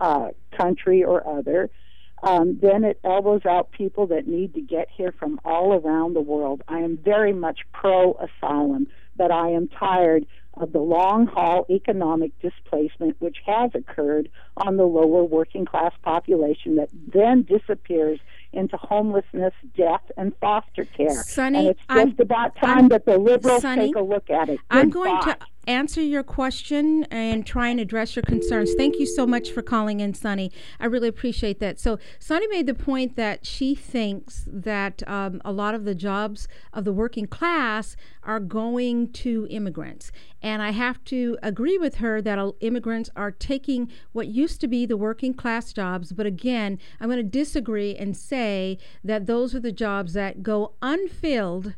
Q: country or other, then it elbows out people that need to get here from all around the world. I am very much pro-asylum, but I am tired of the long-haul economic displacement which has occurred on the lower working-class population that then disappears into homelessness, death, and foster care.
O: Sonny,
Q: and it's just about time that the liberals take a look at it.
O: I'm going to answer your question and try and address your concerns. Thank you so much for calling in, Sonny. I really appreciate that. So Sonny made the point that she thinks that a lot of the jobs of the working class are going to immigrants. And I have to agree with her that immigrants are taking what used to be the working class jobs. But again, I'm going to disagree and say that those are the jobs that go unfilled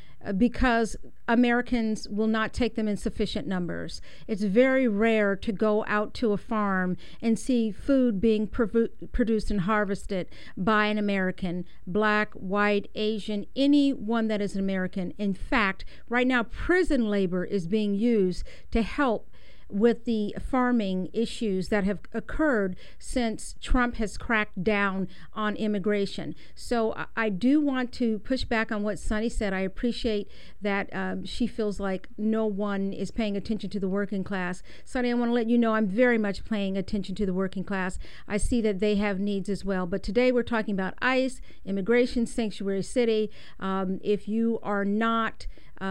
O: because Americans will not take them in sufficient numbers. It's very rare to go out to a farm and see food being produced and harvested by an American, black, white, Asian, anyone that is an American. In fact, right now, prison labor is being used to help with the farming issues that have occurred since Trump has cracked down on immigration. So I do want to push back on what Sonny said. I appreciate that she feels like no one is paying attention to the working class. Sonny, I want to let you know I'm very much paying attention to the working class. I see that they have needs as well. But today we're talking about ICE, immigration, sanctuary city. If you are not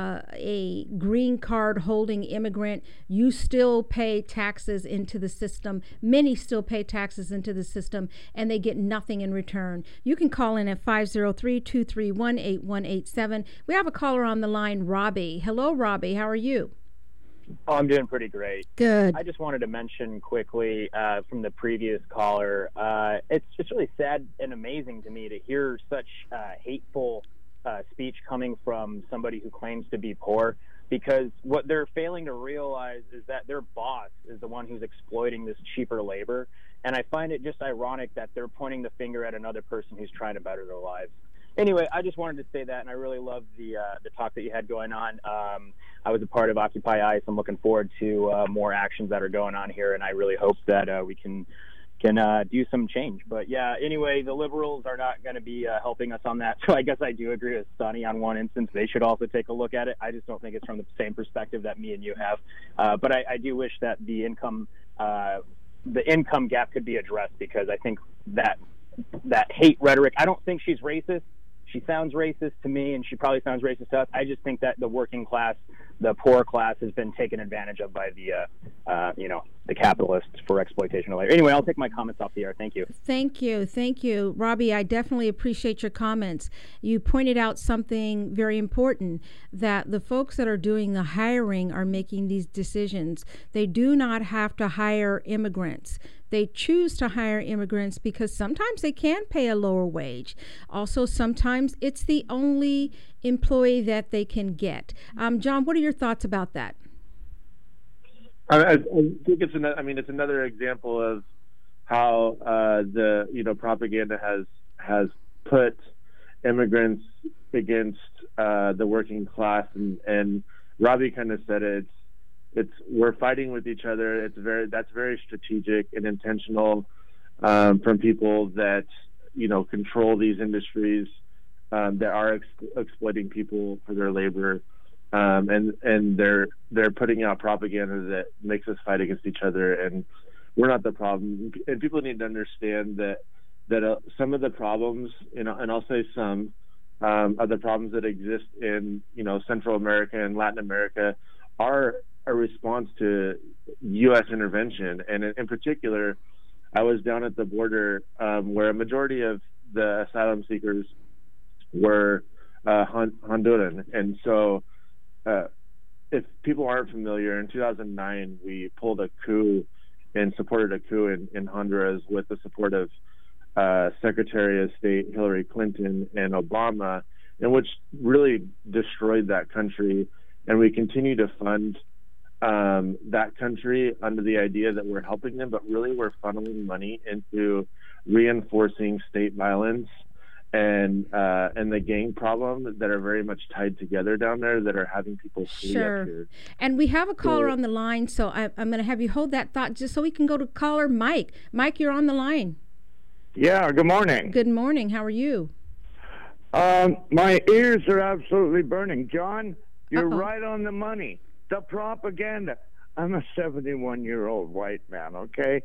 O: a green card holding immigrant, you still pay taxes into the system. Many still pay taxes into the system, and they get nothing in return. You can call in at 503-231-8187. We have a caller on the line, Robbie. Hello, Robbie. How are you?
R: Oh, I'm doing pretty great.
O: Good.
R: I just wanted to mention quickly from the previous caller, it's just really sad and amazing to me to hear such hateful speech coming from somebody who claims to be poor, because what they're failing to realize is that their boss is the one who's exploiting this cheaper labor. And I find it just ironic that they're pointing the finger at another person who's trying to better their lives. Anyway, I just wanted to say that, and I really love the talk that you had going on. I was a part of Occupy ICE. I'm looking forward to more actions that are going on here, and I really hope that we can do some change. But yeah, anyway, the liberals are not going to be helping us on that. So I guess I do agree with Sonny on one instance. They should also take a look at it. I just don't think it's from the same perspective that me and you have. But I do wish that the income gap could be addressed, because I think that hate rhetoric, I don't think she's racist. She sounds racist to me, and she probably sounds racist to us. I just think that the working class, the poor class, has been taken advantage of by the capitalists for exploitation of labor. Anyway, I'll take my comments off the air. Thank you.
O: Thank you, Robbie. I definitely appreciate your comments. You pointed out something very important, that the folks that are doing the hiring are making these decisions. They do not have to hire immigrants. They choose to hire immigrants because sometimes they can pay a lower wage. Also, sometimes it's the only employee that they can get. John, what are your thoughts about that?
P: I think it's another example of how the propaganda has put immigrants against the working class, and Robbie kind of said it. It's we're fighting with each other. That's very strategic and intentional from people that control these industries that are exploiting people for their labor, and they're putting out propaganda that makes us fight against each other, and we're not the problem. And people need to understand that some of the problems, and I'll say some of the problems that exist in Central America and Latin America are a response to U.S. intervention. And in particular, I was down at the border where a majority of the asylum seekers were Honduran. And so if people aren't familiar, in 2009, we pulled a coup and supported a coup in Honduras with the support of Secretary of State Hillary Clinton and Obama, and which really destroyed that country. And we continue to fund that country under the idea that we're helping them, but really we're funneling money into reinforcing state violence and the gang problem that are very much tied together down there that are having people flee up here.
O: And we have a caller on the line, so I'm going to have you hold that thought just so we can go to caller Mike. Mike, you're on the line.
S: Yeah, good morning.
O: Good morning. How are you?
S: My ears are absolutely burning. John, you're right on the money. The propaganda. I'm a 71-year-old white man, okay?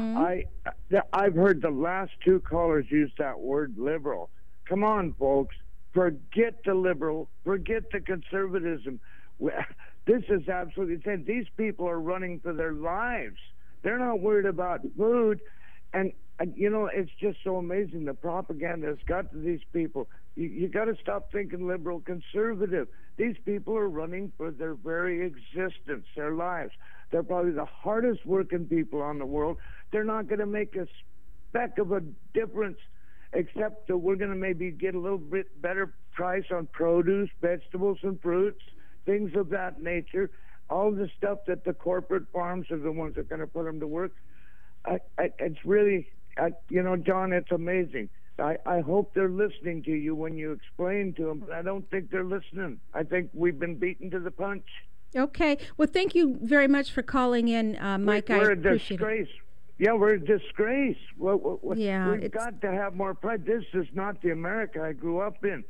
S: I've heard the last two callers use that word liberal. Come on, folks. Forget the liberal. Forget the conservatism. This is absolutely insane. These people are running for their lives. They're not worried about food. And it's just so amazing. The propaganda has got to these people. You got to stop thinking liberal, conservative. These people are running for their very existence, their lives. They're probably the hardest working people on the world. They're not going to make a speck of a difference, except that we're going to maybe get a little bit better price on produce, vegetables, and fruits, things of that nature. All the stuff that the corporate farms are the ones that are going to put them to work. It's really, John, it's amazing. I hope they're listening to you when you explain to them, but I don't think they're listening. I think we've been beaten to the punch.
O: Okay. Well, thank you very much for calling in, Mike.
S: We're
O: I appreciate
S: a disgrace.
O: It.
S: Yeah, we're a disgrace.
O: Yeah,
S: we've got to have more pride. This is not the America I grew up in.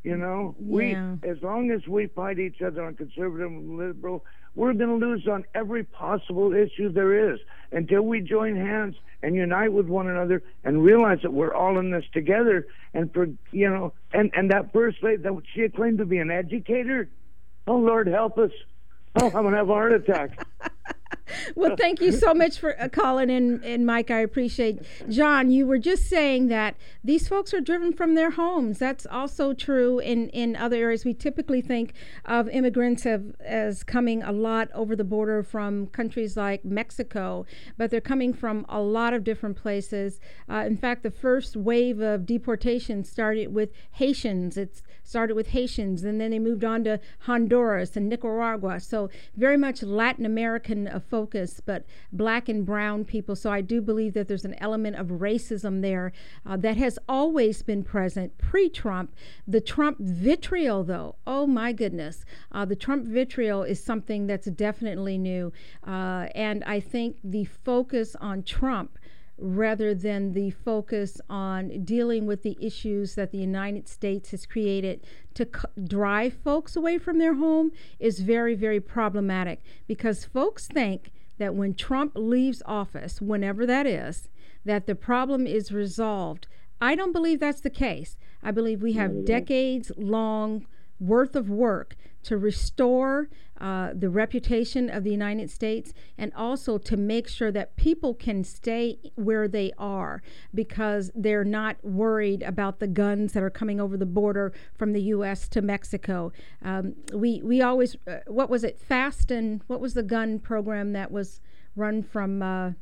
S: As long as we fight each other on conservative and liberal, we're going to lose on every possible issue there is until we join hands and unite with one another and realize that we're all in this together. And and that first lady, that she claimed to be an educator. Oh, Lord, help us. Oh, I'm going to have a heart attack.
O: Well, thank you so much for calling in, Mike. I appreciate. John, you were just saying that these folks are driven from their homes. That's also true in other areas. We typically think of immigrants as coming a lot over the border from countries like Mexico, but they're coming from a lot of different places. In fact, the first wave of deportation started with Haitians. It started with Haitians, and then they moved on to Honduras and Nicaragua. So very much Latin American focus, but black and brown people. So I do believe that there's an element of racism there that has always been present pre-Trump. The Trump vitriol, though, oh my goodness, the Trump vitriol is something that's definitely new. And I think the focus on Trump rather than the focus on dealing with the issues that the United States has created to drive folks away from their home is very, very problematic, because folks think that when Trump leaves office, whenever that is, that the problem is resolved. I don't believe that's the case. I believe we have decades-long worth of work to restore the reputation of the United States, and also to make sure that people can stay where they are because they're not worried about the guns that are coming over the border from the U.S. to Mexico. We always, what was it, FAST, and what was the gun program that was run from the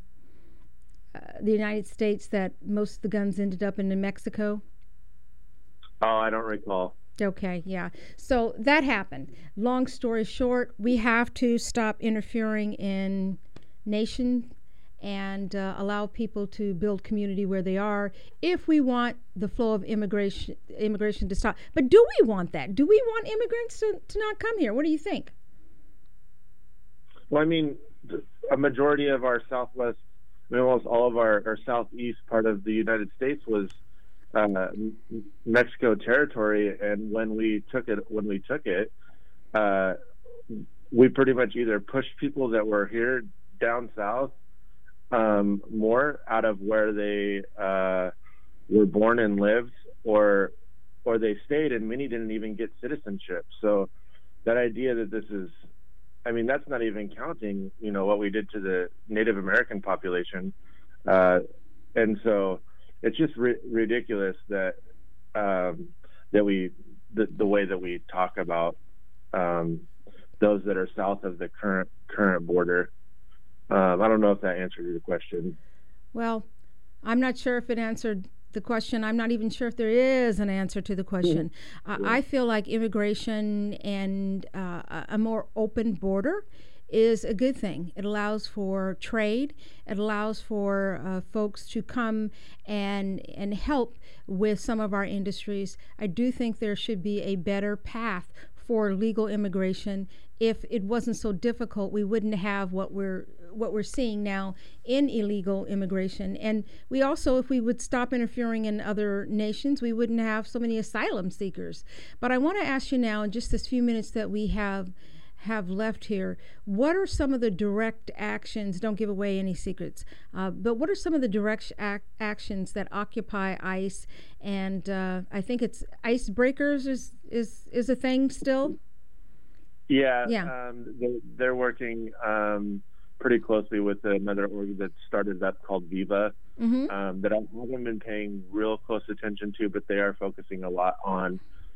O: United States that most of the guns ended up in Mexico?
P: Oh, I don't recall.
O: Okay, yeah. So that happened. Long story short, we have to stop interfering in nations and allow people to build community where they are if we want the flow of immigration to stop. But do we want that? Do we want immigrants to not come here? What do you think?
P: Well, I mean, a majority of our Southwest, almost all of our Southeast part of the United States was Mexico territory, and when we took it, we pretty much either pushed people that were here down south more out of where they were born and lived, or they stayed, and many didn't even get citizenship. So that idea that this is, I mean, that's not even counting, what we did to the Native American population. And so it's just ridiculous that the way that we talk about those that are south of the current border. I don't know if that answered your question.
O: Well, I'm not sure if it answered the question. I'm not even sure if there is an answer to the question. I feel like immigration and a more open border is a good thing. It allows for trade. It allows for folks to come and help with some of our industries. I do think there should be a better path for legal immigration. If it wasn't so difficult, we wouldn't have what we're seeing now in illegal immigration. And we also, if we would stop interfering in other nations, we wouldn't have so many asylum seekers. But I want to ask you now, in just this few minutes that we have left here, what are some of the direct actions, don't give away any secrets, but what are some of the direct actions that Occupy ICE, and I think it's Icebreakers is a thing still?
P: Yeah. They're working pretty closely with another org that started up called Viva, that I haven't been paying real close attention to, but they are focusing a lot on,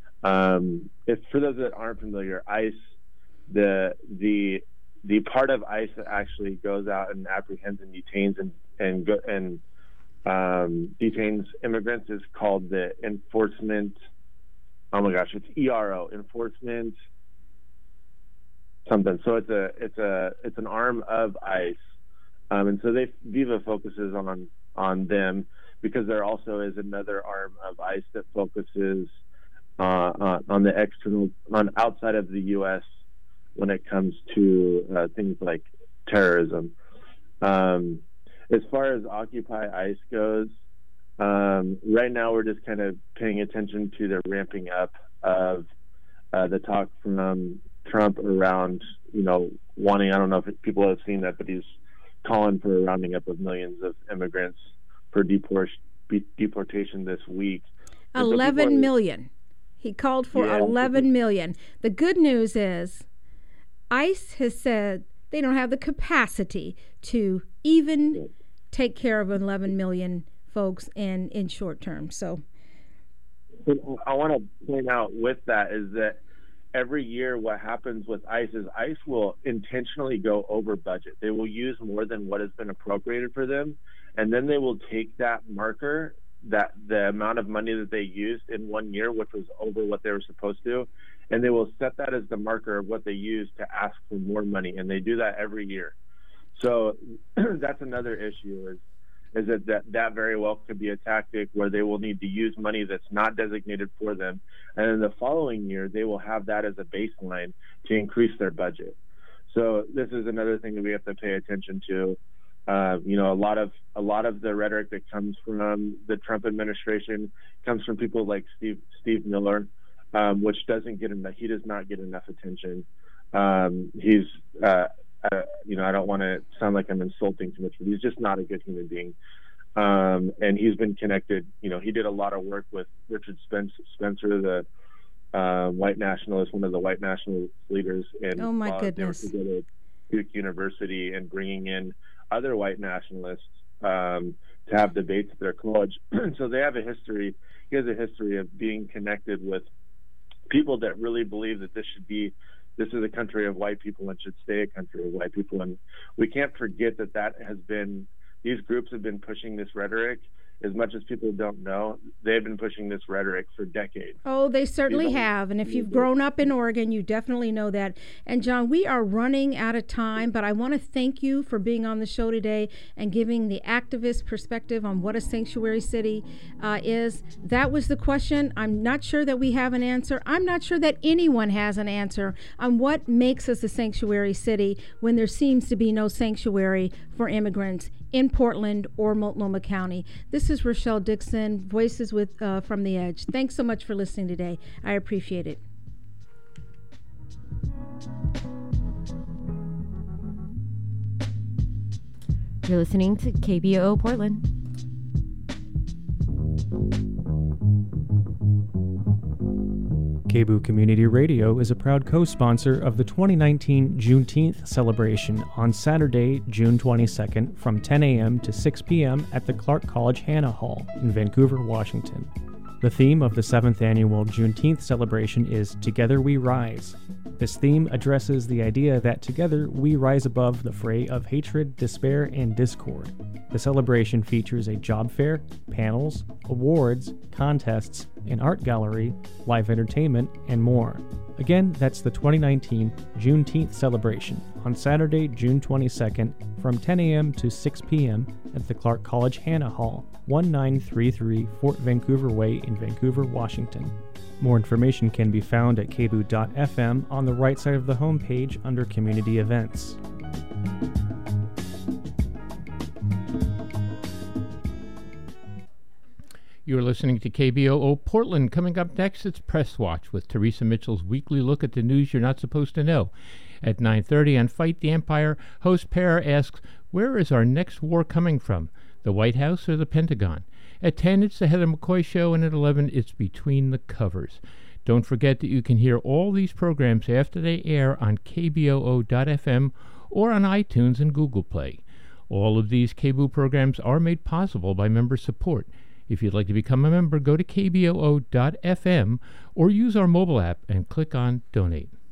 P: if for those that aren't familiar, ICE, the part of ICE that actually goes out and apprehends and detains and detains immigrants is called the enforcement. Oh my gosh, it's ERO, enforcement something. So it's an arm of ICE, and so Viva focuses on them, because there also is another arm of ICE that focuses on the external, on outside of the U.S. when it comes to things like terrorism. As far as Occupy ICE goes, right now we're just kind of paying attention to the ramping up of the talk from Trump around, wanting, I don't know if people have seen that, but he's calling for a rounding up of millions of immigrants for deportation this week.
O: 11 million. He called for 11 million. The good news is ICE has said they don't have the capacity to even take care of 11 million folks in short term. So
P: I want to point out with that is that every year what happens with ICE is ICE will intentionally go over budget. They will use more than what has been appropriated for them, and then they will take that marker, that the amount of money that they used in 1 year, which was over what they were supposed to, and they will set that as the marker of what they use to ask for more money, and they do that every year. So that's another issue, is that very well could be a tactic where they will need to use money that's not designated for them, and in the following year they will have that as a baseline to increase their budget. So this is another thing that we have to pay attention to. A lot of the rhetoric that comes from the Trump administration comes from people like Steve Miller, which does not get enough attention. He's I don't want to sound like I'm insulting too much, but he's just not a good human being. And he's been connected. He did a lot of work with Richard Spencer, the white nationalist, one of the white nationalist leaders. And
O: oh my goodness.
P: They were together at Duke University and bringing in other white nationalists to have debates at their college. So they have a history. He has a history of being connected with people that really believe that this is a country of white people and should stay a country of white people. And we can't forget that has been, these groups have been pushing this rhetoric as much as people don't know, they've been pushing this rhetoric for decades.
O: Oh, they certainly have. And if you've grown up in Oregon, you definitely know that. And John, we are running out of time, but I want to thank you for being on the show today and giving the activist perspective on what a sanctuary city is. That was the question. I'm not sure that we have an answer. I'm not sure that anyone has an answer on what makes us a sanctuary city when there seems to be no sanctuary for immigrants in Portland or Multnomah County. This is Rochelle Dixon, Voices from the Edge. Thanks so much for listening today. I appreciate it.
A: You're listening to KBOO Portland.
G: KBOO Community Radio is a proud co-sponsor of the 2019 Juneteenth celebration on Saturday, June 22nd from 10 a.m. to 6 p.m. at the Clark College Hanna Hall in Vancouver, Washington. The theme of the 7th annual Juneteenth celebration is Together We Rise. This theme addresses the idea that together we rise above the fray of hatred, despair, and discord. The celebration features a job fair, panels, awards, contests, an art gallery, live entertainment, and more. Again, that's the 2019 Juneteenth celebration on Saturday, June 22nd from 10 a.m. to 6 p.m. at the Clark College Hanna Hall, 1933 Fort Vancouver Way in Vancouver, Washington. More information can be found at kboo.fm on the right side of the homepage under Community Events.
T: You're listening to KBOO Portland. Coming up next, it's Press Watch with Teresa Mitchell's weekly look at the news you're not supposed to know. At 9:30 on Fight the Empire, host Para asks, where is our next war coming from, the White House or the Pentagon? At 10, it's the Heather McCoy Show, and at 11, it's Between the Covers. Don't forget that you can hear all these programs after they air on kboo.fm or on iTunes and Google Play. All of these KBOO programs are made possible by member support. If you'd like to become a member, go to kboo.fm or use our mobile app and click on Donate.